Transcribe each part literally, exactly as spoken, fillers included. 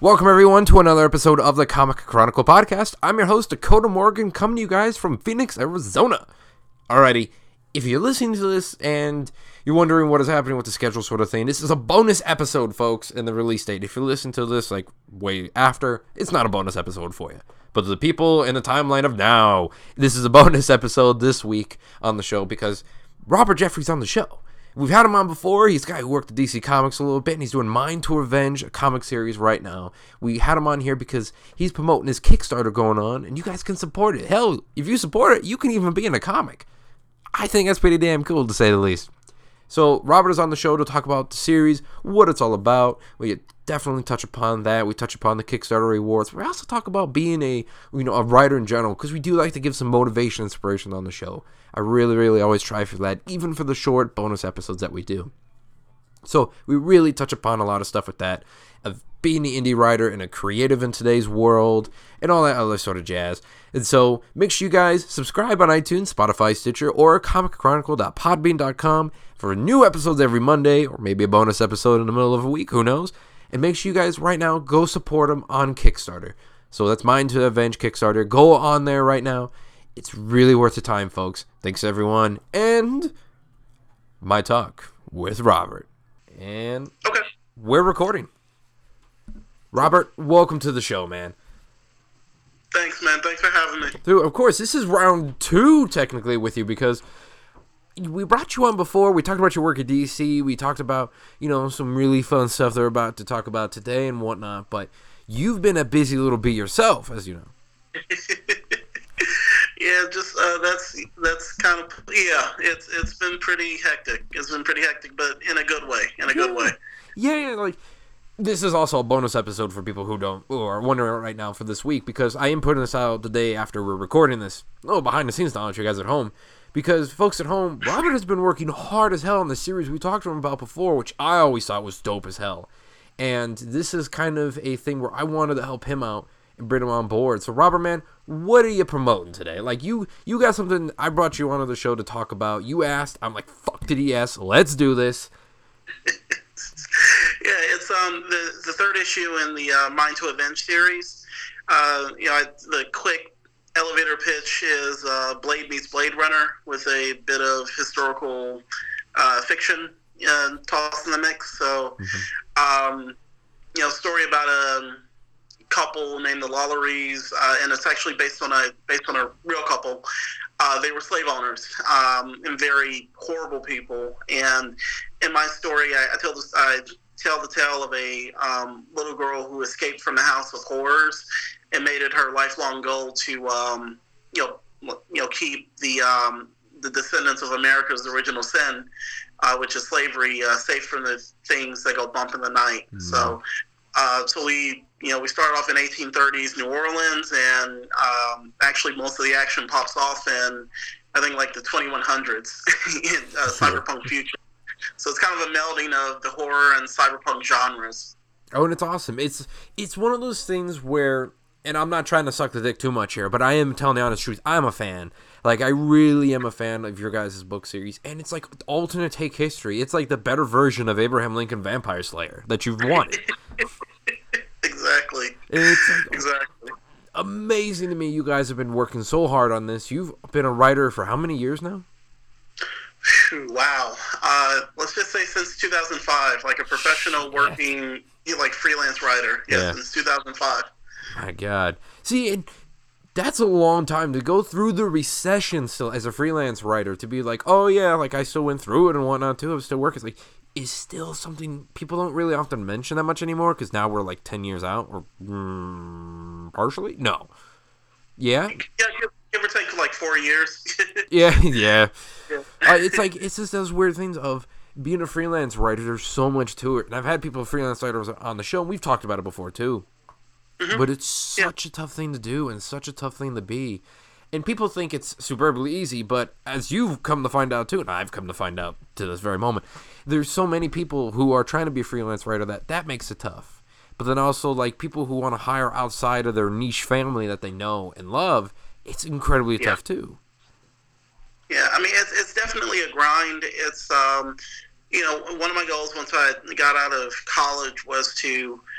Welcome everyone to another episode of the Comic Chronicle podcast. I'm your host Dakota Morgan, coming to you guys from Phoenix, Arizona. Alrighty, if you're listening to this and you're wondering what is happening with the schedule sort of thing, this is a bonus episode, folks, in the release date. If you listen to this like way after, it's not a bonus episode for you. But to the people in the timeline of now, this is a bonus episode this week on the show because Robert Jeffrey's on the show. We've had him on before. He's a guy who worked at D C Comics a little bit, and he's doing Mind to Revenge, a comic series right now. We had him on here because he's promoting his Kickstarter going on, and you guys can support it. Hell, if you support it, you can even be in a comic. I think that's pretty damn cool, to say the least. So, Robert is on the show to talk about the series, what it's all about. We definitely touch upon that. We touch upon the Kickstarter rewards. We also talk about being a, you know, a writer in general, because we do like to give some motivation and inspiration on the show. I really, really always try for that, even for the short bonus episodes that we do. So we really touch upon a lot of stuff with that, of being an indie writer and a creative in today's world, and all that other sort of jazz. And so make sure you guys subscribe on iTunes, Spotify, Stitcher, or comic chronicle dot podbean dot com for new episodes every Monday, or maybe a bonus episode in the middle of a week, who knows. And make sure you guys right now go support them on Kickstarter. So that's Mind to Avenge Kickstarter. Go on there right now. It's really worth the time, folks. Thanks, everyone. And my talk with Robert. And okay, we're recording. Robert, welcome to the show, man. Thanks, man. Thanks for having me. Dude, of course, this is round two, technically, with you, because we brought you on before. We talked about your work at D C. We talked about, you know, some really fun stuff that we're about to talk about today and whatnot. But you've been a busy little bee yourself, as you know. Yeah, just uh, that's that's kind of yeah. It's it's been pretty hectic. It's been pretty hectic, but in a good way. In a yeah. good way. Yeah, yeah. Like, this is also a bonus episode for people who don't who are wondering right now for this week, because I am putting this out the day after we're recording this. Oh, behind the scenes knowledge, you guys at home, because folks at home, Robert has been working hard as hell on the series we talked to him about before, which I always thought was dope as hell. And this is kind of a thing where I wanted to help him out and bring him on board. So, Robert, man, what are you promoting today? Like, you you got something I brought you onto the show to talk about. You asked. I'm like, fuck did he ask? Let's do this. Yeah, it's um the the third issue in the uh, Mind to Avenge series. Uh, you know, I, the quick elevator pitch is uh, Blade meets Blade Runner with a bit of historical uh, fiction uh, tossed in the mix. So, mm-hmm. um, you know, story about a couple named the Lolleries, uh, and it's actually based on a based on a real couple. Uh, they were slave owners um, and very horrible people. And in my story, I, I tell this I tell the tale of a um, little girl who escaped from the House of Horrors and made it her lifelong goal to um, you know you know keep the um, the descendants of America's original sin, uh, which is slavery, uh, safe from the things that go bump in the night. Mm-hmm. So. Uh, so we, you know, we start off in eighteen thirties New Orleans, and um, actually most of the action pops off in, I think, like the twenty-one hundreds in uh, cyberpunk future. So it's kind of a melding of the horror and cyberpunk genres. Oh, and it's awesome. It's it's one of those things where, and I'm not trying to suck the dick too much here, but I am telling the honest truth. I'm a fan. Like, I really am a fan of your guys' book series, and it's like alternate take history. It's like the better version of Abraham Lincoln Vampire Slayer that you've wanted. Exactly. It's like exactly amazing to me. You guys have been working so hard on this. You've been a writer for how many years now? Wow. Uh, let's just say since two thousand five, like a professional working, you know, like freelance writer. Yeah, yeah, since two thousand five. My God. See, and that's a long time to go through the recession still as a freelance writer, to be like, oh yeah, like I still went through it and whatnot too. I'm still working. It's like, is still something people don't really often mention that much anymore, because now we're like ten years out, or mm, partially? No. Yeah? Yeah, give or take like four years. yeah, yeah. yeah. Uh, it's like, it's just those weird things of being a freelance writer. There's so much to it. And I've had people, freelance writers on the show, and we've talked about it before too. Mm-hmm. But it's such yeah. a tough thing to do and such a tough thing to be. And people think it's superbly easy, but as you've come to find out too, and I've come to find out to this very moment, there's so many people who are trying to be a freelance writer that that makes it tough. But then also, like, people who want to hire outside of their niche family that they know and love, it's incredibly yeah. tough too. Yeah, I mean, it's it's definitely a grind. It's, um, you know, one of my goals once I got out of college was to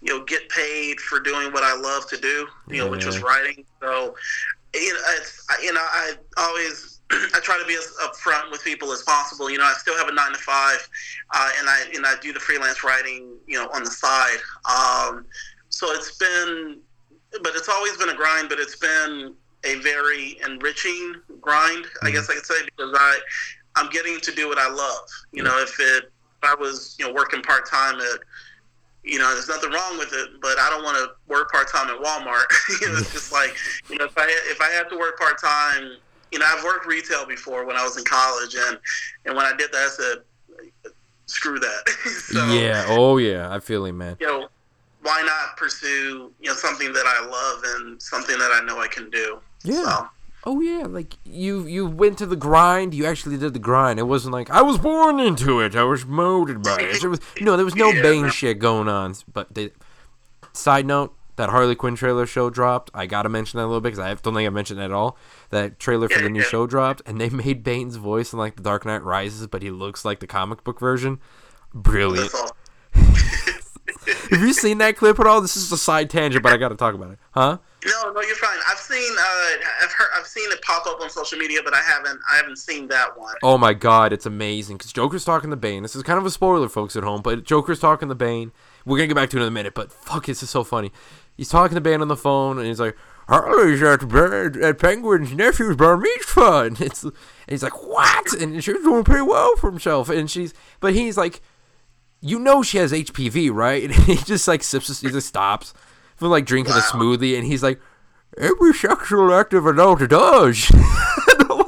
you know, get paid for doing what I love to do, you know, yeah. which was writing. So, you know, it's, you know, I always, I try to be as upfront with people as possible. You know, I still have a nine to five, uh, and I, and I do the freelance writing, you know, on the side. Um, so it's been, but it's always been a grind, but it's been a very enriching grind, I guess I could say, because I, I'm getting to do what I love. You know, if it, if I was, you know, working part-time at, you know, there's nothing wrong with it, but I don't want to work part-time at Walmart. You know, it's just like, you know, if I, if I had to work part-time, you know, I've worked retail before when I was in college, and, and when I did that, I said, screw that. So, yeah, oh yeah, I feel it, man. You know, why not pursue, you know, something that I love and something that I know I can do? Yeah. So. Oh yeah, like you you went to the grind. You actually did the grind. It wasn't like I was born into it. I was molded by it. It was, you know, there was no yeah, Bane no. shit going on. But they, side note, that Harley Quinn trailer show dropped. I gotta mention that a little bit because I don't think I mentioned it at all. That trailer for Yeah, the new yeah. show dropped, and they made Bane's voice in like the Dark Knight Rises, but he looks like the comic book version. Brilliant. That's all. Have you seen that clip at all? This is a side tangent, but I gotta talk about it. Huh? No, no, you're fine. I've seen, uh, I've heard, I've seen it pop up on social media, but I haven't, I haven't seen that one. Oh my god, it's amazing. Because Joker's talking to Bane. This is kind of a spoiler, folks at home, but Joker's talking to Bane. We're going to get back to it in a minute, but fuck, this is so funny. He's talking to Bane on the phone, and he's like, Harley's at, the, at Penguin's nephew's bar mitzvah. And, it's, and he's like, what? And she's doing pretty well for himself. And she's, but he's like, you know she has H P V, right? And he just like sips, he just stops from like drinking Wow. a smoothie, and he's like, every sexual active adult does. God.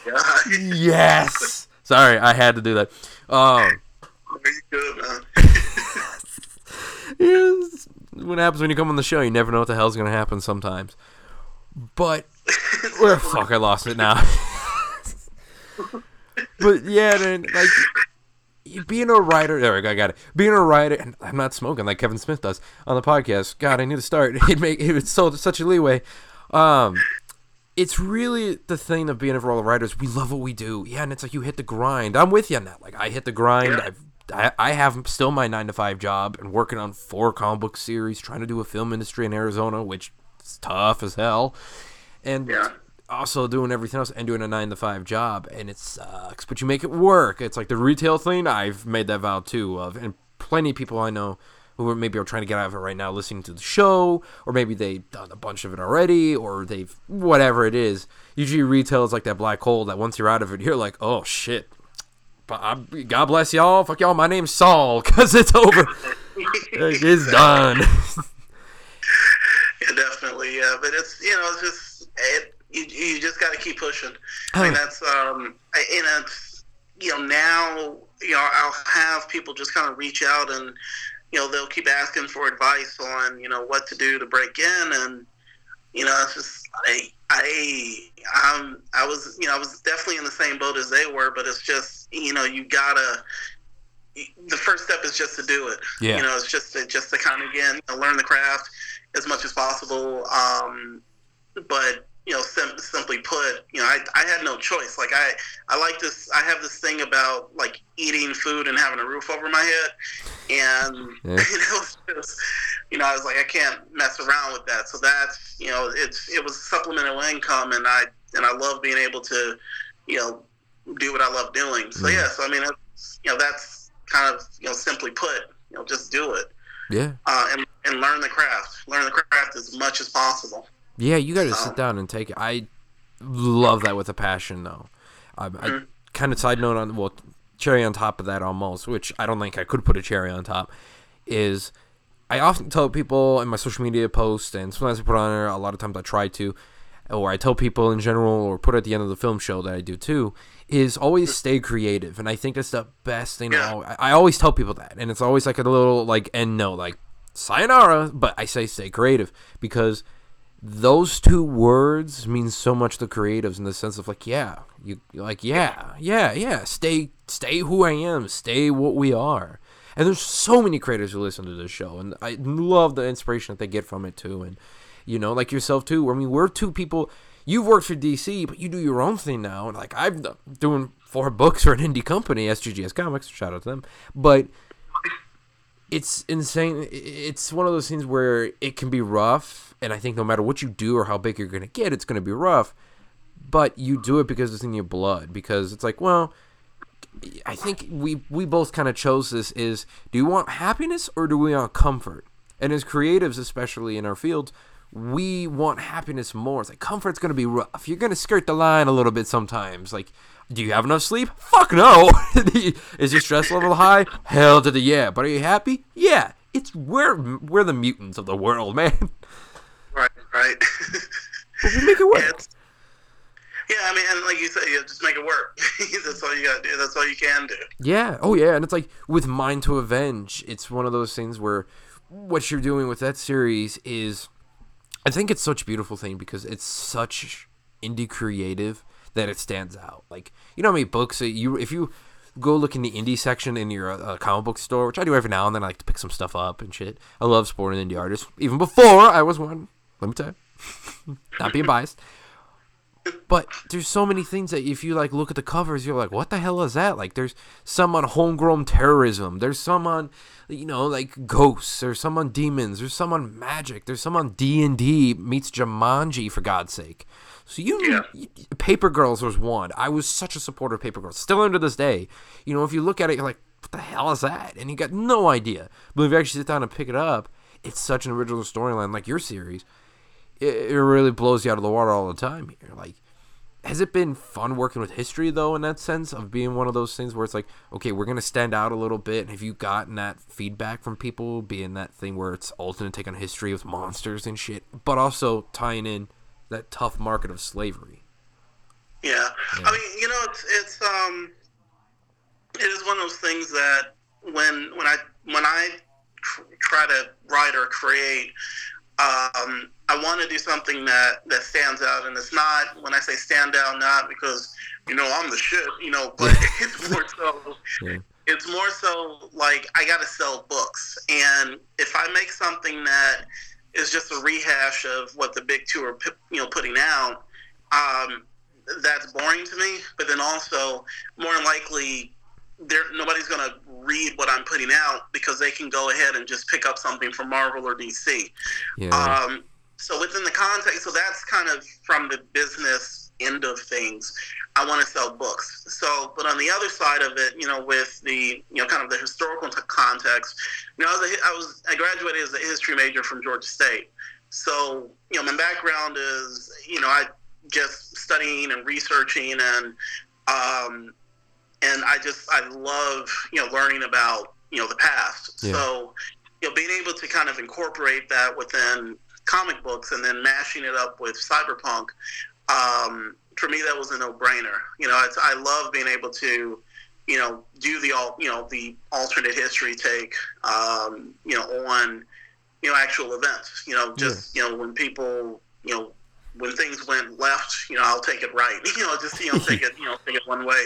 Yes. Sorry, I had to do that. Um, Very good, man. yes. What happens when you come on the show? You never know what the hell's gonna happen sometimes. But well, fuck, I lost it now. But yeah, then like being a writer. There we go, I got it. Being a writer, and I'm not smoking like Kevin Smith does on the podcast. God, I need to start. It make it's so such a leeway. Um, it's really the thing of being for all the writers. We love what we do. Yeah, and it's like you hit the grind. I'm with you on that. Like I hit the grind. Yeah. I've I, I have still my nine to five job and working on four comic book series, trying to do a film industry in Arizona, which is tough as hell, and Yeah. also doing everything else and doing a nine to five job, and it sucks. But you make it work. It's like the retail thing. I've made that vow too. Of and plenty of people I know who are maybe are trying to get out of it right now, listening to the show, or maybe they've done a bunch of it already, or they've whatever it is. Usually retail is like that black hole that once you're out of it, you're like, oh shit. But I, God bless y'all. Fuck y'all. My name's Saul, because it's over. It's done. Yeah, definitely. Yeah, but it's, you know, it's just it, you, you just got to keep pushing. I mean, that's um, I, and it's, you know, now you know I'll have people just kind of reach out and you know they'll keep asking for advice on you know what to do to break in, and you know it's just I I um I was you know I was definitely in the same boat as they were, but it's just you know you gotta. The first step is just to do it. Yeah. You know, it's just to, just to kind of again you know, learn the craft as much as possible. Um, but you know, sim- simply put, you know, I, I had no choice. Like I, I like this. I have this thing about like eating food and having a roof over my head, and Yeah. you know, it's just, you know, I was like, I can't mess around with that. So that's you know, it's it was supplemental income, and I and I love being able to, you know, do what I love doing. So Mm. yeah, so I mean, it's, you know, that's kind of you know, simply put, you know, just do it. Yeah. Uh, and, and learn the craft. Learn the craft as much as possible. Yeah, you got to So- sit down and take it. I love that with a passion, though. Um, I Mhm. kind of side note on, well, cherry on top of that almost, which I don't think I could put a cherry on top, is I often tell people in my social media posts, and sometimes I put on there, a lot of times I try to, or I tell people in general, or put at the end of the film show that I do too, is always stay creative. And I think that's the best thing. Yeah. To, I, I always tell people that. And it's always like a little like end note, like sayonara, but I say stay creative because those two words mean so much to creatives in the sense of like, yeah, you like, yeah, yeah, yeah, stay, stay who I am, stay what we are. And there's so many creators who listen to this show, and I love the inspiration that they get from it too. And you know, like yourself too. I mean, we're two people. You've worked for D C, but you do your own thing now. And like I'm doing four books for an indie company, S G G S Comics. Shout out to them. But it's insane. It's one of those things where it can be rough, and I think no matter what you do or how big you're going to get, it's going to be rough. But you do it because it's in your blood. Because it's like, well, I think we we both kind of chose this is, do you want happiness or do we want comfort? And as creatives, especially in our field, we want happiness more. It's like, comfort's going to be rough. You're going to skirt the line a little bit sometimes. Like, do you have enough sleep? Fuck no. Is your stress level high? Hell to the yeah. But are you happy? Yeah. It's we're we're the mutants of the world, man. Right, right. But we make it work. It's, yeah, I mean, and like you said, you just make it work. That's all you gotta do. That's all you can do. Yeah. Oh, yeah. And it's like with Mind to Avenge, it's one of those things where what you're doing with that series is, I think it's such a beautiful thing because it's such indie creative that it stands out. Like, you know how many books that you, if you go look in the indie section in your uh, comic book store, which I do every now and then, I like to pick some stuff up and shit. I love supporting indie artists, even before I was one. Let me tell you, not being biased. But there's so many things that if you like look at the covers, you're like, what the hell is that? Like, there's some on homegrown terrorism. There's some on, you know, like ghosts. There's some on demons. There's some on magic. There's some on D and D meets Jumanji, for God's sake. So you, yeah. you, Paper Girls was one. I was such a supporter of Paper Girls, still under this day. You know, if you look at it, you're like, what the hell is that? And you got no idea. But if you actually sit down and pick it up, it's such an original storyline, like your series. It, it really blows you out of the water all the time here. Like, has it been fun working with history, though, in that sense of being one of those things where it's like, okay, we're going to stand out a little bit? And have you gotten that feedback from people, being that thing where it's alternate take on history with monsters and shit, but also tying in that tough market of slavery? Yeah. yeah. I mean, you know, it's, it's, um, it is one of those things that when, when I, when I tr- try to write or create, um, I want to do something that, that stands out, and it's not, when I say stand out, not because, you know, I'm the shit, you know, but it's more so, yeah. it's more so like I got to sell books, and if I make something that is just a rehash of what the big two are, you know, putting out, um, that's boring to me. But then also, more than likely, there nobody's going to read what I'm putting out because they can go ahead and just pick up something from Marvel or D C. Yeah. Um, so within the context, so that's kind of from the business end of things. I want to sell books. So, but on the other side of it, you know, with the, you know, kind of the historical context, you know, I was, a, I was, I graduated as a history major from Georgia State. So, you know, my background is, you know, I just studying and researching and, um, and I just, I love, you know, learning about, you know, the past. Yeah. So, you know, being able to kind of incorporate that within comic books and then mashing it up with cyberpunk, um, for me, that was a no-brainer. You know, it's, I love being able to, you know, do the all, you know, the alternate history take, um, you know, on, you know, actual events. You know, just yeah. you know, when people, you know, when things went left, you know, I'll take it right. You know, just you know, take it, you know, take it one way.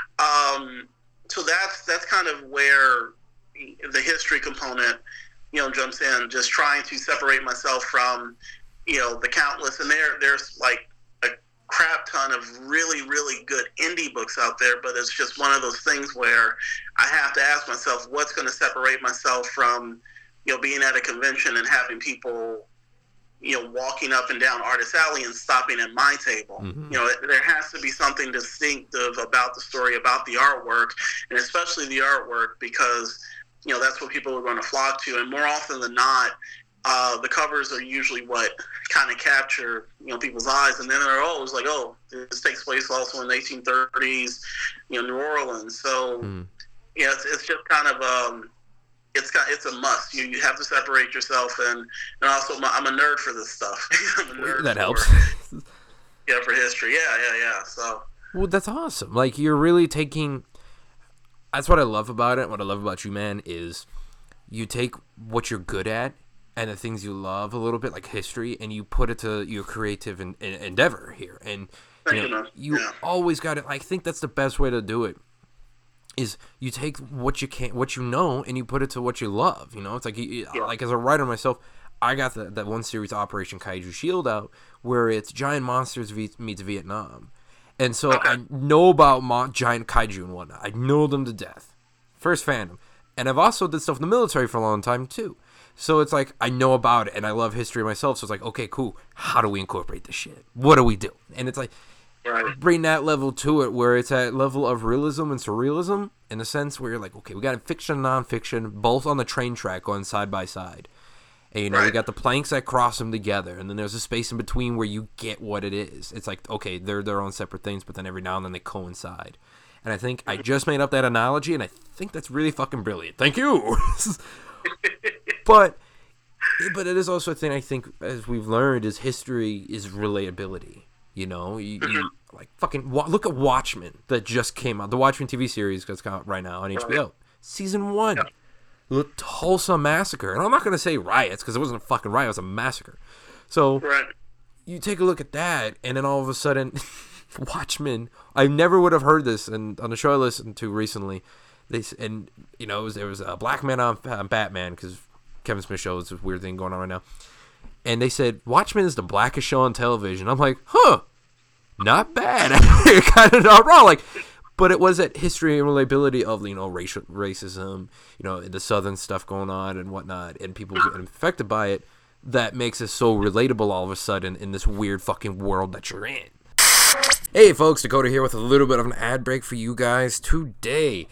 Um, so that's that's kind of where the history component, you know, jumps in. Just trying to separate myself from, you know, the countless, and there there's like crap ton of really, really good indie books out there, but it's just one of those things where I have to ask myself, what's going to separate myself from, you know, being at a convention and having people, you know, walking up and down Artist Alley and stopping at my table. Mm-hmm. You know, there has to be something distinctive about the story, about the artwork, and especially the artwork, because, you know, that's what people are going to flock to. And more often than not, Uh, the covers are usually what kind of capture, you know, people's eyes, and then they're always like, "Oh, this takes place also in the eighteen thirties, you know, New Orleans." So, mm. yeah, it's, it's just kind of um, it's kind it's a must. You you have to separate yourself, and and also I'm a nerd for this stuff. I'm a nerd that for, helps. Yeah, for history. Yeah, yeah, yeah. So, well, that's awesome. Like, you're really taking. That's what I love about it. What I love about you, man, is you take what you're good at and the things you love a little bit, like history, and you put it to your creative in, in, endeavor here. And you, know, you yeah. always got it. I think that's the best way to do it. Is you take what you can, what you know, and you put it to what you love. You know, it's like you, yeah. like as a writer myself, I got the, that one series, Operation Kaiju Shield, out where it's giant monsters meets Vietnam, and so okay. I know about mo- giant kaiju and whatnot. I know them to death. First fandom. And I've also did stuff in the military for a long time, too. So it's like, I know about it, and I love history myself. So it's like, okay, cool. How do we incorporate this shit? What do we do? And it's like, right. Bring that level to it, where it's at level of realism and surrealism, in a sense where you're like, okay, we got fiction and nonfiction, both on the train track going side by side. And, you know, right. we got the planks that cross them together, and then there's a space in between where you get what it is. It's like, okay, they're their own separate things, but then every now and then they coincide. And I think I just made up that analogy, and I think that's really fucking brilliant. Thank you! but but it is also a thing, I think, as we've learned, is history is relatability. You know? You, you like, fucking, look at Watchmen that just came out. The Watchmen T V series that's out right now on H B O. Season one. Yeah. The Tulsa Massacre. And I'm not going to say riots, because it wasn't a fucking riot, it was a massacre. So, right. you take a look at that, and then all of a sudden, Watchmen, I never would have heard this, and on the show I listened to recently, they and, you know, it was, there was a black man on, on Batman, because Kevin Smith show is this weird thing going on right now, and they said, Watchmen is the blackest show on television. I'm like, huh, not bad. You're kind of not wrong, like... But it was that history and relatability of, you know, racial racism, you know, the Southern stuff going on and whatnot, and people getting affected by it, that makes it so relatable all of a sudden in this weird fucking world that you're in. Hey folks, Dakota here with a little bit of an ad break for you guys today.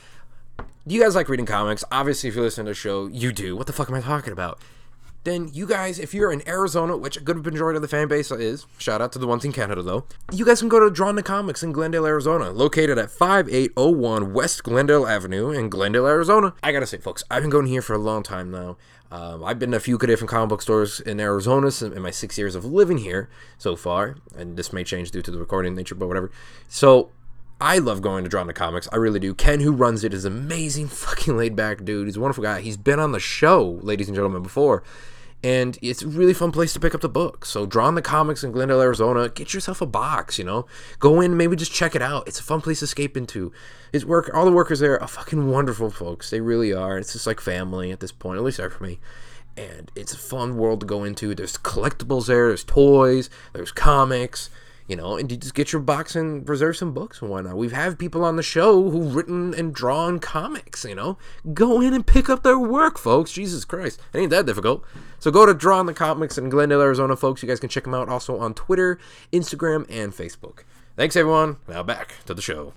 You guys like reading comics? Obviously, if you listen to the show, you do. What the fuck am I talking about? Then you guys, if you're in Arizona, which a good majority of the fan base is, shout out to the ones in Canada though, you guys can go to Drawn to Comics in Glendale, Arizona, located at five eight oh one West Glendale Avenue in Glendale, Arizona. I gotta say, folks, I've been going here for a long time now. Um, I've been to a few different comic book stores in Arizona in my six years of living here so far, and this may change due to the recording nature, but whatever. So, I love going to Drawn to Comics. I really do. Ken, who runs it, is an amazing fucking laid-back dude. He's a wonderful guy. He's been on the show, ladies and gentlemen, before. And it's a really fun place to pick up the book. So Drawn to Comics in Glendale, Arizona. Get yourself a box, you know. Go in, maybe just check it out. It's a fun place to escape into. His work, all the workers there are fucking wonderful folks. They really are. It's just like family at this point, at least there for me. And it's a fun world to go into. There's collectibles there. There's toys. There's comics. You know, and you just get your box and reserve some books and whatnot. We've had people on the show who've written and drawn comics, you know. Go in and pick up their work, folks. Jesus Christ. It ain't that difficult. So go to Drawn to Comics in Glendale, Arizona, folks. You guys can check them out also on Twitter, Instagram, and Facebook. Thanks, everyone. Now back to the show.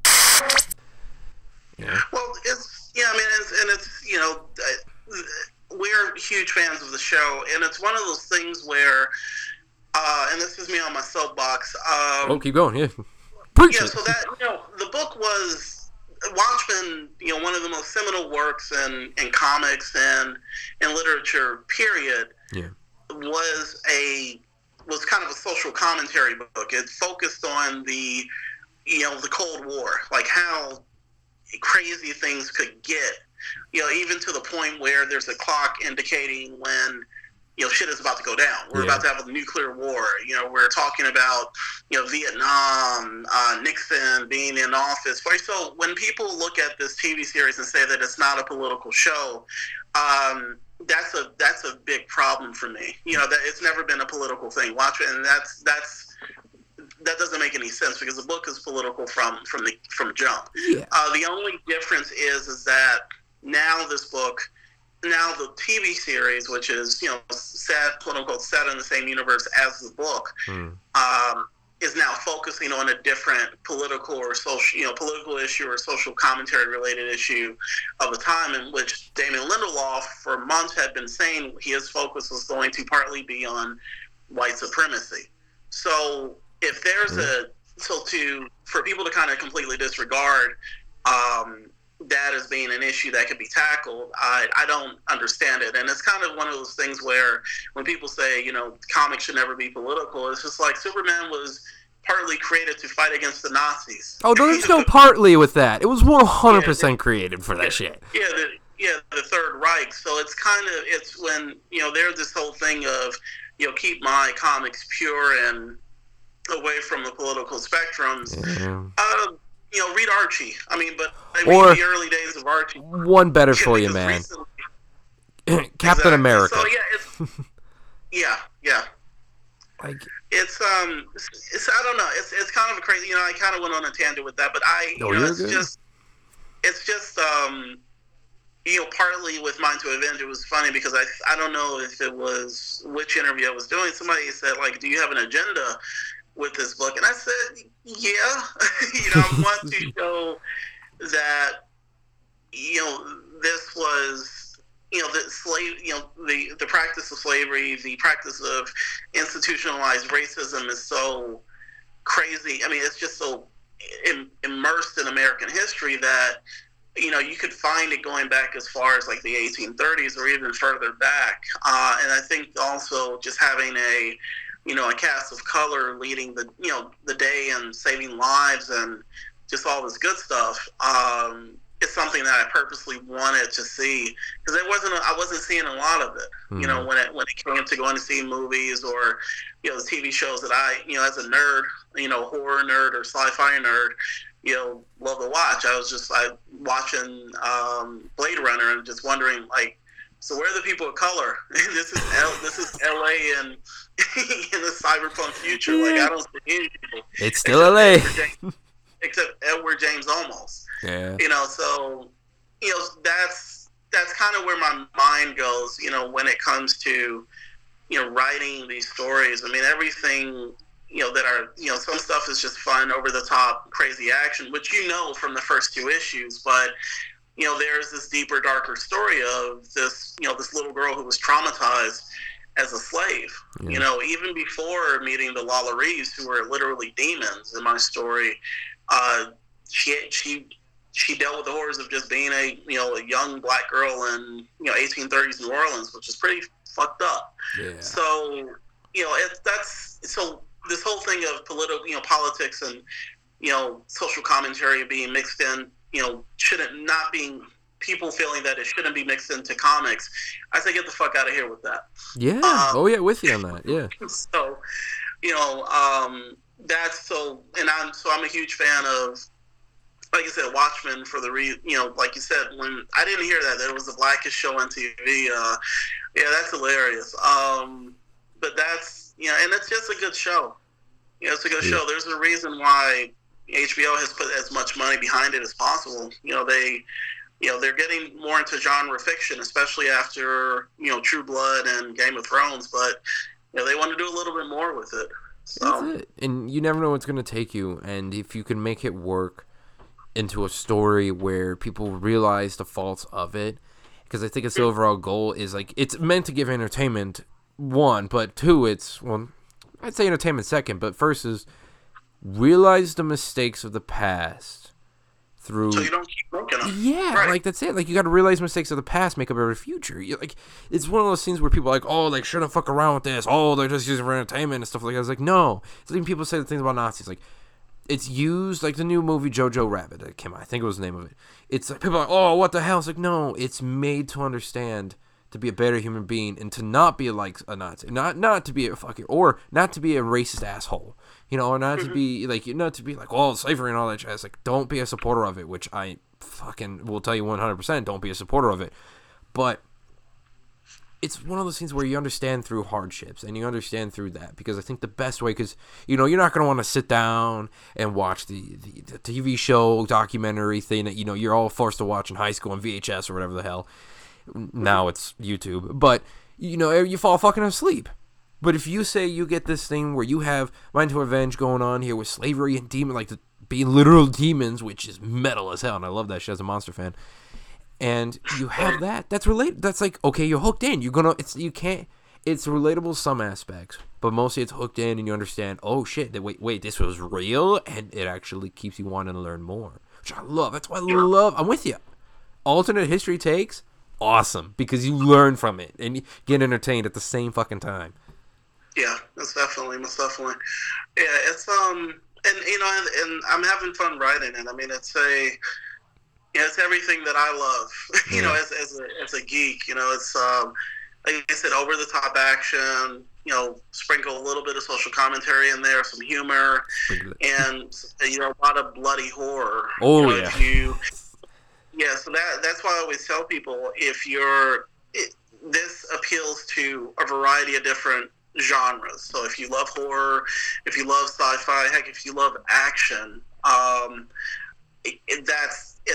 Yeah. Well, it's, yeah, I mean, it's, and it's, you know, we're huge fans of the show, and it's one of those things where, Uh, and this is me on my soapbox. Um, oh, keep going, yeah. Preach yeah, it. so that, you know, the book was, Watchmen, you know, one of the most seminal works in, in comics and in literature, period, yeah. was a, was kind of a social commentary book. It focused on the, you know, the Cold War, like how crazy things could get, you know, even to the point where there's a clock indicating when, you know, shit is about to go down. We're yeah. about to have a nuclear war. You know, we're talking about, you know, Vietnam, uh, Nixon being in office. So when people look at this T V series and say that it's not a political show, um, that's a that's a big problem for me. You know, that it's never been a political thing. Watch it, and that's that's that doesn't make any sense because the book is political from from the from jump. Yeah. Uh, the only difference is is that now this book. Now the T V series, which is, you know, set, quote unquote, set in the same universe as the book, mm. um, is now focusing on a different political or social, you know, political issue or social commentary related issue of the time, in which Damon Lindelof for months had been saying his focus was going to partly be on white supremacy. So if there's mm. a, so to, for people to kind of completely disregard, um, that as being an issue that could be tackled, I, I don't understand it. And it's kind of one of those things where when people say, you know, comics should never be political, it's just like Superman was partly created to fight against the Nazis. Oh, there's no partly with that. It was one hundred percent yeah, created for that yeah, shit. Yeah, the, yeah, the Third Reich. So it's kind of, it's when, you know, there's this whole thing of, you know, keep my comics pure and away from the political spectrums. Yeah. Uh, You know, read Archie. I mean, but I or mean, the early days of Archie. One better for you, man. Recently, Captain exactly. America. So yeah, it's yeah, yeah. Like it's um, it's, it's I don't know. It's it's kind of a crazy. You know, I kind of went on a tangent with that, but I, you oh, know, you're it's good. just, it's just um, you know, partly with Mind to Avenge, it was funny because I I don't know if it was which interview I was doing. Somebody said, like, do you have an agenda with this book? And I said, yeah. you know, I want to show that, you know, this was, you know, the slave, you know, the, the practice of slavery, the practice of institutionalized racism is so crazy. I mean, it's just so im- immersed in American history that, you know, you could find it going back as far as like the eighteen thirties or even further back. Uh, and I think also just having a, you know, a cast of color leading the, you know, the day and saving lives and just all this good stuff. Um, it's something that I purposely wanted to see because it wasn't, I wasn't seeing a lot of it, mm-hmm. you know, when it, when it came to going to see movies or, you know, the T V shows that I, you know, as a nerd, you know, horror nerd or sci-fi nerd, you know, love to watch. I was just like watching um, Blade Runner and just wondering, like, so where are the people of color? this is L- this is L A and in the cyberpunk future. Like, I don't see any people. It's still L A. Edward James, except Edward James Olmos. Yeah. You know, so you know that's that's kind of where my mind goes. You know, when it comes to you know writing these stories. I mean, everything. You know, that are, you know, some stuff is just fun, over the top, crazy action, which you know from the first two issues, but, you know, there's this deeper, darker story of this, you know, this little girl who was traumatized as a slave. Yeah. You know, even before meeting the Lalauries, who were literally demons in my story, uh, she, she, she dealt with the horrors of just being a, you know, a young black girl in, you know, eighteen thirties New Orleans, which is pretty fucked up. Yeah. So, you know, it, that's, so, this whole thing of political, you know, politics and, you know, social commentary being mixed in, you know, shouldn't not being people feeling that it shouldn't be mixed into comics. I say get the fuck out of here with that. Yeah. Um, oh yeah, with you on that. Yeah. So, you know, um, that's so, and I'm so I'm a huge fan of, like I said, Watchmen for the re, you know, like you said, when I didn't hear that there was the blackest show on T V. Uh, yeah, that's hilarious. Um, but that's. You know, and it's just a good show. You know, it's a good yeah. show. There's a reason why H B O has put as much money behind it as possible. You know, they, you know, they're getting more into genre fiction, especially after, you know, True Blood and Game of Thrones. But, you know, they want to do a little bit more with it. So. That's it. And you never know what's going to take you. And if you can make it work into a story where people realize the faults of it, because I think its overall goal is, like, it's meant to give entertainment. One, but two, it's, well, I'd say entertainment second, but first is realize the mistakes of the past through. So you don't keep looking at them. Yeah, right. Like that's it. Like you got to realize mistakes of the past, make a better future. You, like it's one of those things where people are like, oh, they shouldn't fuck around with this. Oh, they're just using it for entertainment and stuff like that. It's like no. It's like people say the things about Nazis, like it's used like the new movie Jojo Rabbit that came out. I think it was the name of it. It's like people are like, oh, what the hell? It's like no, it's made to understand. To be a better human being and to not be like a Nazi, not not to be a fucking or not to be a racist asshole, you know, or not mm-hmm. to be like you know to be like oh slavery and all that shit. It's like don't be a supporter of it, which I fucking will tell you one hundred percent. Don't be a supporter of it, but it's one of those things where you understand through hardships and you understand through that because I think the best way because you know you're not gonna want to sit down and watch the, the the T V show documentary thing that you know you're all forced to watch in high school on V H S or whatever the hell. Now it's YouTube, but you know you fall fucking asleep. But if you say you get this thing where you have Mind to Avenge going on here with slavery and demon, like the, being literal demons, which is metal as hell, and I love that shit as a Monster fan. And you have that. That's related. That's like okay, you're hooked in. You're gonna. It's you can't. It's relatable some aspects, but mostly it's hooked in, and you understand. Oh shit! Wait, wait, this was real, and it actually keeps you wanting to learn more, which I love. That's why I love. I'm with you. Alternate history takes. Awesome because you learn from it and you get entertained at the same fucking time. Yeah, that's definitely, most definitely. Yeah, it's um, and you know, and, and I'm having fun writing it. I mean, it's a, yeah, it's everything that I love. you yeah. know, as as a as a geek, you know, it's um, like I said, over the top action. You know, sprinkle a little bit of social commentary in there, some humor, and you know, a lot of bloody horror. Oh you know, yeah. If you, Yeah, so that that's why I always tell people if you're it, this appeals to a variety of different genres. So if you love horror, if you love sci-fi, heck, if you love action, um, it, it, that's it's a series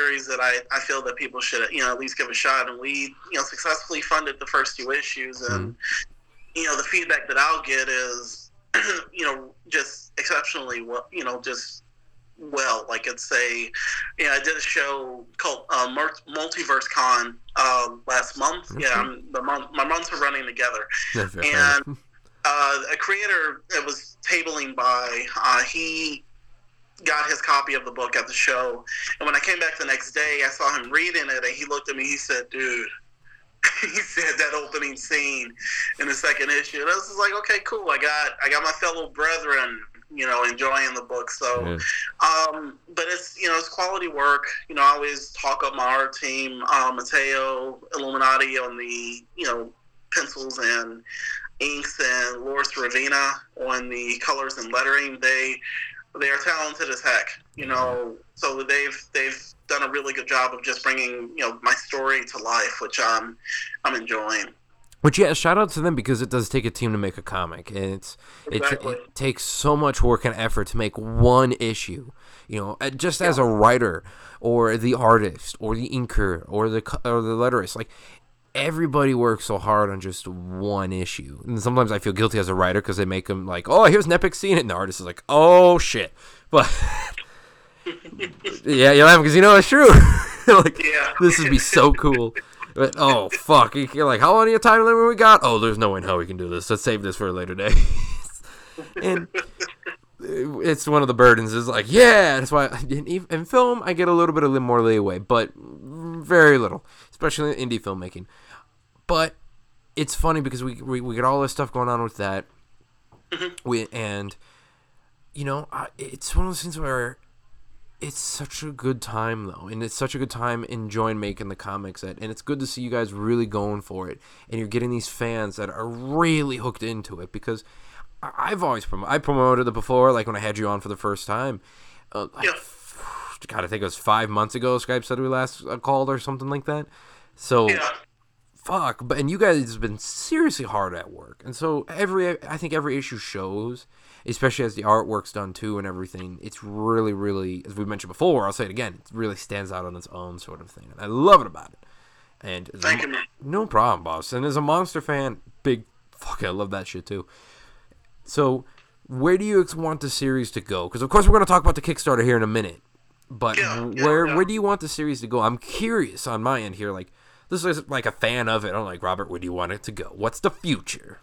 series that I, I feel that people should, you know, at least give a shot. And we, you know, successfully funded the first two issues. And, mm-hmm. you know, the feedback that I'll get is, you know, just exceptionally well, you know, just well. Like it's a, you know, I did a show called uh, Multiverse Con um, last month. Mm-hmm. Yeah, I'm, the month, my months are running together. And uh, a creator that was tabling by, uh, he got his copy of the book at the show. And when I came back the next day, I saw him reading it, and he looked at me, he said, dude, he said that opening scene in the second issue. And I was just like, okay, cool. I got I got my fellow brethren, you know, enjoying the book. So, yeah. um, but it's, you know, it's quality work. You know, I always talk up my art team, uh, Mateo Illuminati on the, you know, pencils and inks, and Loris Ravina on the colors and lettering. They they are talented as heck, you know. So they've they've done a really good job of just bringing, you know, my story to life, which I'm I'm enjoying. Which, yeah, shout out to them, because it does take a team to make a comic, and it's exactly. it, it takes so much work and effort to make one issue. You know, just as a writer or the artist or the inker or the or the letterist, like, everybody works so hard on just one issue. And sometimes I feel guilty as a writer because they make them like, oh, here's an epic scene, and the artist is like, oh shit. But yeah, you're laughing because you know it's true. Like, yeah. This would be so cool. But oh fuck, you're like, how long of a time limit we got? Oh, there's no way in hell we can do this. Let's save this for a later day. And it's one of the burdens is like, yeah, that's why in, in film I get a little bit of more leeway, but very little, especially in indie filmmaking. But it's funny because we we, we get all this stuff going on with that, mm-hmm. we and you know, it's one of those things where it's such a good time, though, and it's such a good time enjoying making the comics, and it's good to see you guys really going for it, and you're getting these fans that are really hooked into it, because I've always prom- I promoted it before, like when I had you on for the first time. Uh, yeah. I, God, I think it was five months ago Skype said we last uh, called or something like that. So, yeah. Fuck, but and you guys have been seriously hard at work, and so every I think every issue shows, especially as the artwork's done too and everything. It's really, really, as we mentioned before, I'll say it again, it really stands out on its own sort of thing, and I love it about it. And thank you, man. No problem, boss. And as a Monster fan, big fuck, I love that shit too. So, where do you want the series to go? Because of course we're going to talk about the Kickstarter here in a minute, but yeah, where yeah, yeah. where do you want the series to go? I'm curious on my end here, like. This is like a fan of it. I'm like, Robert, where do you want it to go? What's the future?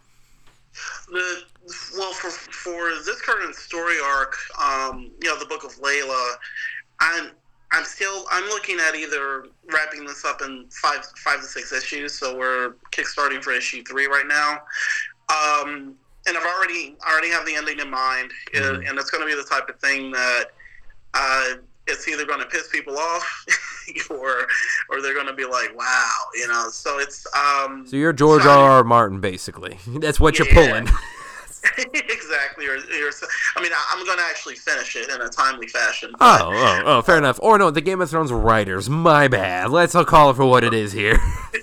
The, well, for for this current story arc, um, you know, the Book of Layla, I'm I'm still I'm looking at either wrapping this up in five five to six issues. So we're kickstarting for issue three right now, um, and I've already I already have the ending in mind, mm-hmm. and it's going to be the type of thing that. Uh, It's either going to piss people off, or or they're going to be like, "Wow," you know. So it's um. So you're George R. R. Martin, basically. That's what yeah, you're pulling. Exactly. Or, or I mean, I'm going to actually finish it in a timely fashion. But, oh, oh, oh, fair enough. Or no, the Game of Thrones writers. My bad. Let's all call it for what it is here.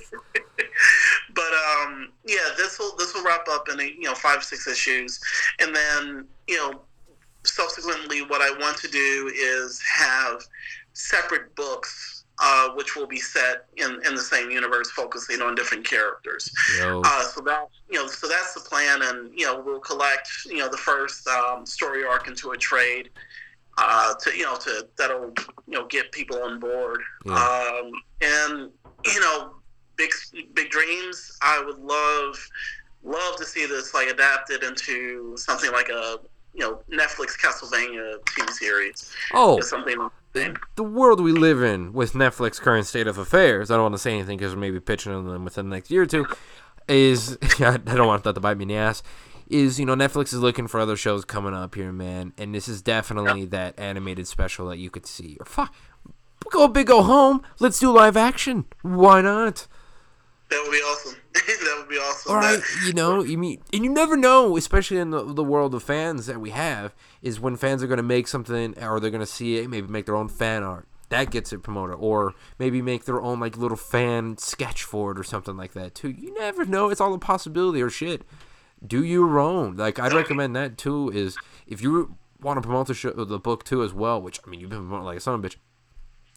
But um, yeah, this will this will wrap up in you know five six issues, and then you know. Subsequently, what I want to do is have separate books, uh, which will be set in, in the same universe, focusing on different characters. Uh, so that you know, so that's the plan, and you know, we'll collect you know the first um, story arc into a trade, uh, to you know to that'll you know get people on board, yeah. um, and you know, big big dreams. I would love love to see this like adapted into something like a. You know, Netflix Castlevania T V series. Oh, something like that. The world we live in with Netflix current state of affairs, I don't want to say anything because we're maybe pitching them within the next year or two, is, I don't want that to bite me in the ass, is, you know, Netflix is looking for other shows coming up here, man, and this is definitely yep. that animated special that you could see. Or fuck, go big, go home, let's do live action. Why not? That would be awesome. That would be awesome. All right, you know, you mean, and you never know, especially in the, the world of fans that we have, is when fans are going to make something, or they're going to see it, maybe make their own fan art. That gets it promoted, or maybe make their own like little fan sketch for it or something like that too. You never know. It's all a possibility or shit. Do your own. Like I'd recommend that too. Is if you want to promote the show, the book too as well, which I mean you've been promoting like a son of a bitch.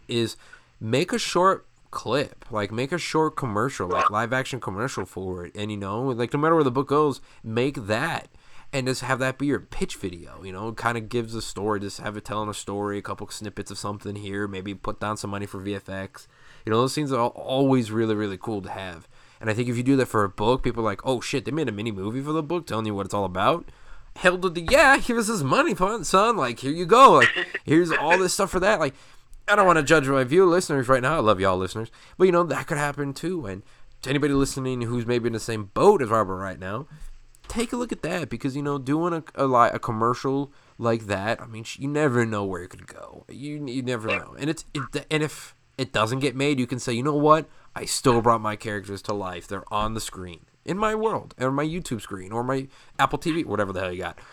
is make a short clip, like make a short commercial, like live action commercial for it, and you know, like no matter where the book goes, make that. And just have that be your pitch video, you know, kind of gives a story, just have it telling a story, a couple snippets of something here, maybe put down some money for V F X. You know, those things are always really, really cool to have. And I think if you do that for a book, people are like, oh shit, they made a mini movie for the book telling you what it's all about. Hell to the, yeah, here's this money, son, like, here you go. Like, here's all this stuff for that. Like, I don't want to judge my view listeners right now. I love y'all listeners. But, you know, that could happen too. And to anybody listening who's maybe in the same boat as Robert right now, take a look at that, because, you know, doing a, a, a commercial like that, I mean, you never know where it could go. You you never know. And it's it, and if it doesn't get made, you can say, you know what? I still brought my characters to life. They're on the screen, in my world, or my YouTube screen, or my Apple T V, whatever the hell you got.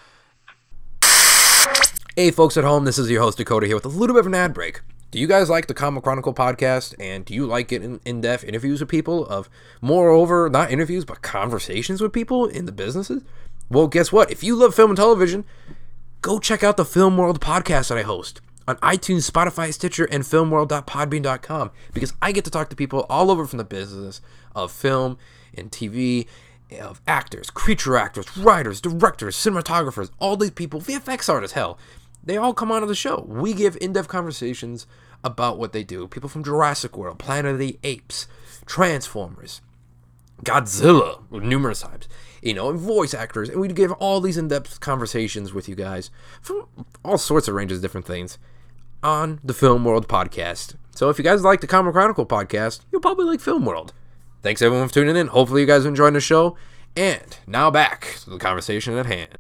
Hey, folks at home, this is your host, Dakota, here with a little bit of an ad break. Do you guys like the Comic Chronicle podcast, and do you like getting in-depth interviews with people of, moreover, not interviews, but conversations with people in the businesses? Well, guess what? If you love film and television, go check out the Film World podcast that I host on iTunes, Spotify, Stitcher, and filmworld dot podbean dot com, because I get to talk to people all over from the business of film and T V, of actors, creature actors, writers, directors, cinematographers, all these people, V F X artists, hell. They all come onto the show. We give in-depth conversations about what they do. People from Jurassic World, Planet of the Apes, Transformers, Godzilla, numerous times, you know, and voice actors. And we give all these in-depth conversations with you guys from all sorts of ranges of different things on the Film World podcast. So if you guys like the Comic Chronicle podcast, you'll probably like Film World. Thanks everyone for tuning in. Hopefully you guys are enjoying the show. And now back to the conversation at hand.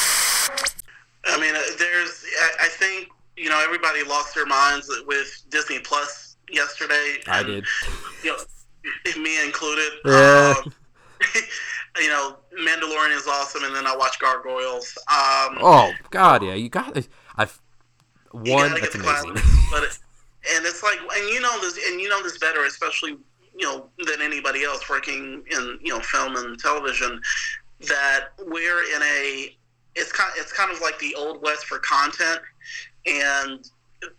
I mean, there's, I think, you know, everybody lost their minds with Disney Plus yesterday. I and, did. You know, me included. Yeah. Um, you know, Mandalorian is awesome, and then I watch Gargoyles. Um, oh, God, yeah. You got it. I've, one, that's amazing. But it, and it's like, and you know this, and you know this better, especially, you know, than anybody else working in, you know, film and television, that we're in a, It's kind, it's kind of like the Old West for content, and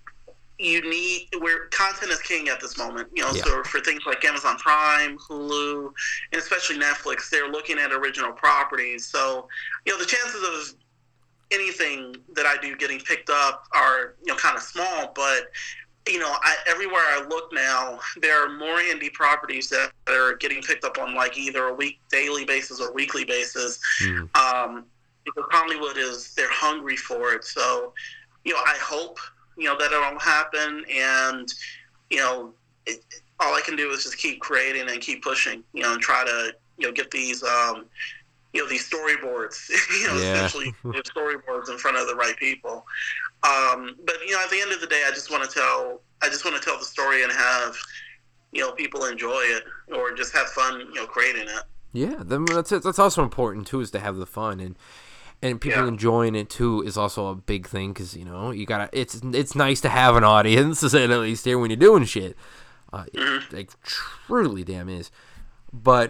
you need, where content is king at this moment. You know, yeah. So for things like Amazon Prime, Hulu, and especially Netflix, they're looking at original properties. So, you know, the chances of anything that I do getting picked up are, you know, kind of small. But, you know, I, everywhere I look now, there are more indie properties that are getting picked up on like either a week, daily basis or weekly basis. Mm. Um, Because Hollywood is, they're hungry for it. So, you know, I hope, you know, that it'll happen. And, you know, it, all I can do is just keep creating and keep pushing, you know, and try to, you know, get these, um, you know, these storyboards, you know, yeah. essentially storyboards in front of the right people. Um, but, you know, at the end of the day, I just want to tell, I just want to tell the story and have, you know, people enjoy it or just have fun, you know, creating it. Yeah, that's it. That's also important, too, is to have the fun. And, And people yeah. enjoying it too is also a big thing, because you know you gotta. It's it's nice to have an audience, to say at least here when you're doing shit. Uh, it, it truly damn is. But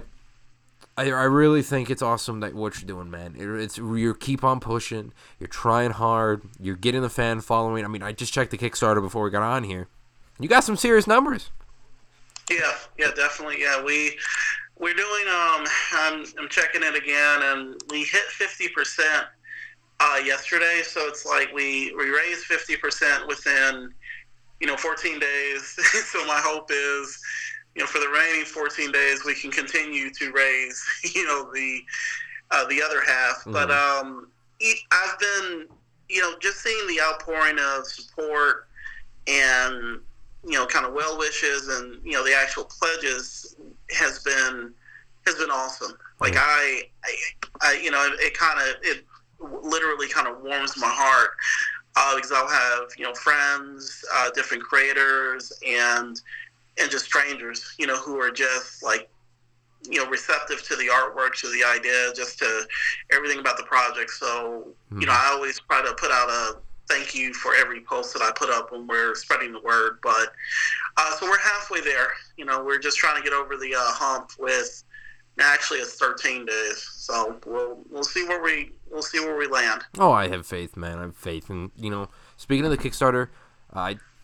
I I really think it's awesome that what you're doing, man. It, it's you keep on pushing. You're trying hard. You're getting the fan following. I mean, I just checked the Kickstarter before we got on here. You got some serious numbers. Yeah, yeah, definitely. Yeah, we. We're doing, um, I'm, I'm checking it again, and we hit fifty percent uh, yesterday, so it's like we, we raised fifty percent within, you know, fourteen days. So my hope is, you know, for the remaining fourteen days, we can continue to raise, you know, the uh, the other half. Mm. But um, I've been, you know, just seeing the outpouring of support and, you know, kind of well wishes and, you know, the actual pledges has been has been awesome. Like mm. I, I, I, you know, it, it kind of it literally kind of warms my heart uh, because I'll have, you know, friends, uh, different creators, and and just strangers, you know, who are just like, you know, receptive to the artwork, to the idea, just to everything about the project. So, mm. you know, I always try to put out a thank you for every post that I put up when we're spreading the word. But uh, so we're halfway there. You know, we're just trying to get over the uh, hump with. Actually, it's thirteen days. So we'll we'll see where we we'll see where we land. Oh, I have faith, man. I have faith, and you know, speaking of the Kickstarter, I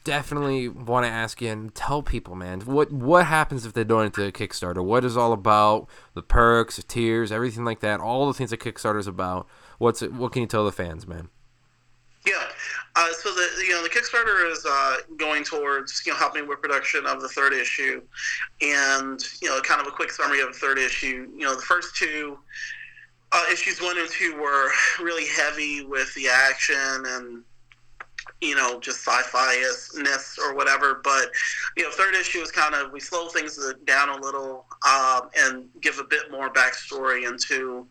definitely want to ask you and tell people, man, what what happens if they donate to Kickstarter? What is all about? The perks, the tiers, everything like that. All the things that Kickstarter is about. What's it, what can you tell the fans, man? Yeah, uh, so the you know the Kickstarter is uh, going towards you know helping with production of the third issue, and you know kind of a quick summary of the third issue. You know the first two uh, issues one and two were really heavy with the action and you know just sci-fi-ness or whatever, but you know third issue is kind of we slow things down a little um, and give a bit more backstory into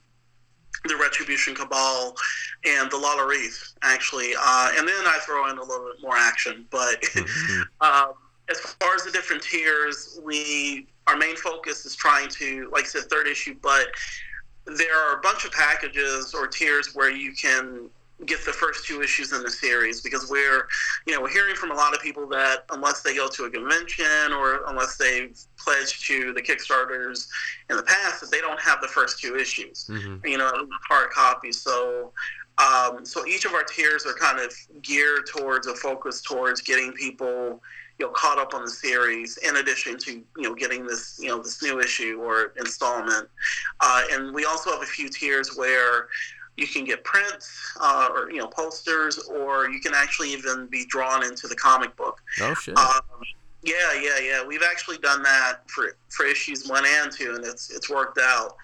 the Retribution Cabal and the Lalaurie, actually. Uh, and then I throw in a little bit more action. But mm-hmm. um, as far as the different tiers, we our main focus is trying to, like I said, third issue, but there are a bunch of packages or tiers where you can get the first two issues in the series, because we're, you know, we're hearing from a lot of people that unless they go to a convention or unless they've pledged to the Kickstarters in the past, that they don't have the first two issues, mm-hmm. you know, hard copies. So, um, so each of our tiers are kind of geared towards a focus towards getting people, you know, caught up on the series, in addition to, you know, getting this, you know, this new issue or installment. Uh, and we also have a few tiers where you can get prints uh, or, you know, posters, or you can actually even be drawn into the comic book. Oh, shit. Um, yeah, yeah, yeah. We've actually done that for for issues one and two, and it's it's worked out.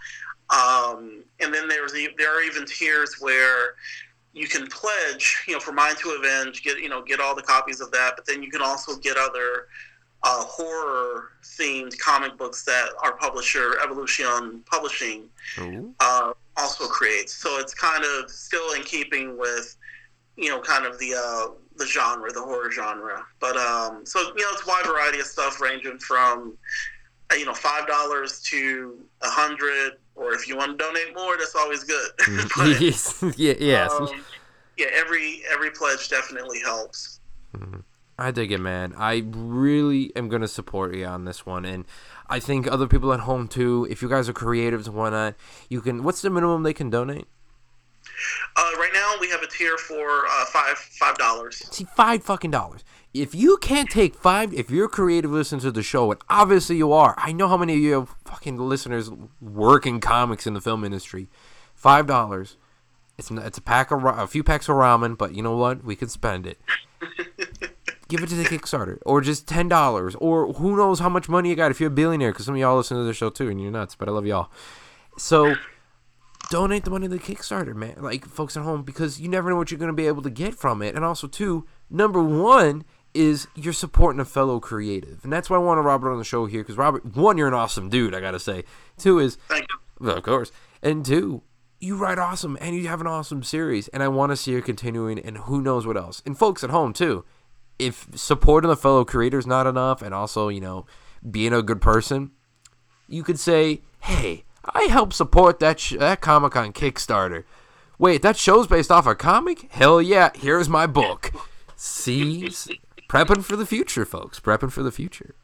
Um, and then there's there are even tiers where you can pledge, you know, for Mind to Avenge, get, you know, get all the copies of that, but then you can also get other uh, horror-themed comic books that our publisher, Evolution Publishing, uh, also creates. So it's kind of still in keeping with, you know, kind of the uh, the genre, the horror genre. But um, so, you know, it's a wide variety of stuff ranging from, you know, five dollars to a hundred, or if you want to donate more, that's always good. But, yes, yeah, yes. Um, yeah, every every pledge definitely helps. Mm-hmm. I dig it, man. I really am going to support you on this one, and I think other people at home too. If you guys are creatives and whatnot, you can. What's the minimum they can donate? Uh, right now, we have a tier for uh, five five dollars. See, five fucking dollars. If you can't take five, if you're a creative listener to the show, and obviously you are, I know how many of you have fucking listeners work in comics in the film industry. Five dollars. It's it's a pack of a few packs of ramen, but you know what? We can spend it. Give it to the Kickstarter, or just ten dollars, or who knows how much money you got if you're a billionaire, because some of y'all listen to the show too, and you're nuts, but I love y'all. So donate the money to the Kickstarter, man, like folks at home, because you never know what you're going to be able to get from it. And also, two, number one is you're supporting a fellow creative, and that's why I wanted Robert on the show here, because Robert, one, you're an awesome dude, I gotta say. Two is, thank you. Well, of course, and two, you write awesome, and you have an awesome series, and I want to see you continuing, and who knows what else. And folks at home too, if supporting the fellow creator is not enough, and also, you know, being a good person, you could say, hey, I help support that sh- that comic on Kickstarter. Wait, that show's based off a comic? Hell yeah, here's my book. See? Prepping for the future, folks. Prepping for the future.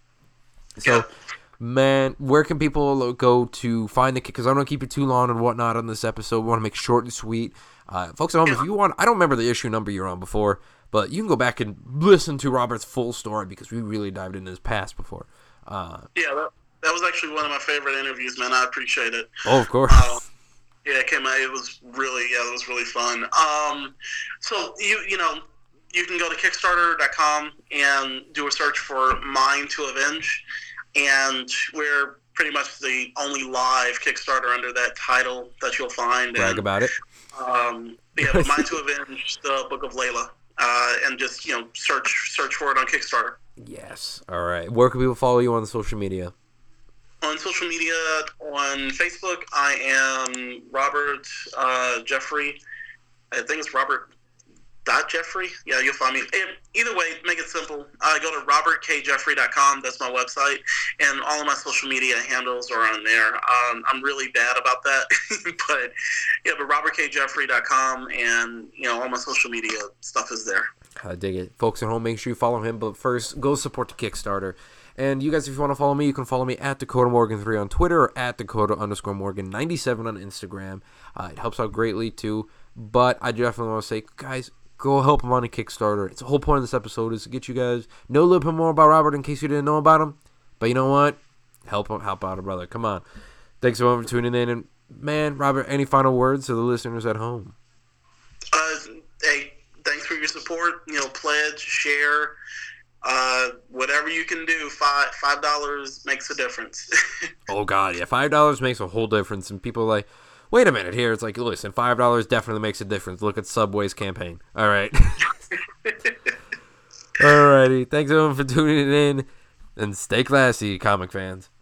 So, man, where can people go to find the... Because I don't want to keep it too long and whatnot on this episode. We want to make it short and sweet. Uh, folks at home, if you want... I don't remember the issue number you're on before, but you can go back and listen to Robert's full story, because we really dived into his past before. Uh, yeah, that, that was actually one of my favorite interviews, man. I appreciate it. Oh, of course. Uh, yeah, it came out. It was really, yeah, it was really fun. Um, so, you you know, you can go to Kickstarter dot com and do a search for Mind to Avenge, and we're pretty much the only live Kickstarter under that title that you'll find. Brag and, about it. Um, yeah, Mind to Avenge, the Book of Layla. Uh, and just, you know, search search for it on Kickstarter. Yes. All right. Where can people follow you on social media? On social media, on Facebook, I am Robert uh, Jeffrey. I think it's Robert dot Jeffrey. Yeah, you'll find me. Either way, make it simple. Uh, go to robert k jeffrey dot com. That's my website, and all of my social media handles are on there. Um, I'm really bad about that, but yeah, but robert k jeffrey dot com, and you know all my social media stuff is there. I dig it, folks at home. Make sure you follow him, but first, go support the Kickstarter. And you guys, if you want to follow me, you can follow me at Dakota Morgan three on Twitter, or at Dakota underscore Morgan ninety-seven on Instagram. Uh, it helps out greatly too. But I definitely want to say, guys, go help him on a Kickstarter. It's the whole point of this episode is to get you guys know a little bit more about Robert in case you didn't know about him. But you know what? Help him, help out a brother. Come on. Thanks everyone for tuning in. And man, Robert, any final words to the listeners at home? Uh, hey, thanks for your support. You know, pledge, share, uh, whatever you can do. Five five dollars makes a difference. Oh God, yeah, five dollars makes a whole difference. And people are like, wait a minute here. It's like, listen, five dollars definitely makes a difference. Look at Subway's campaign. All right. Alrighty. Thanks everyone for tuning in. And stay classy, comic fans.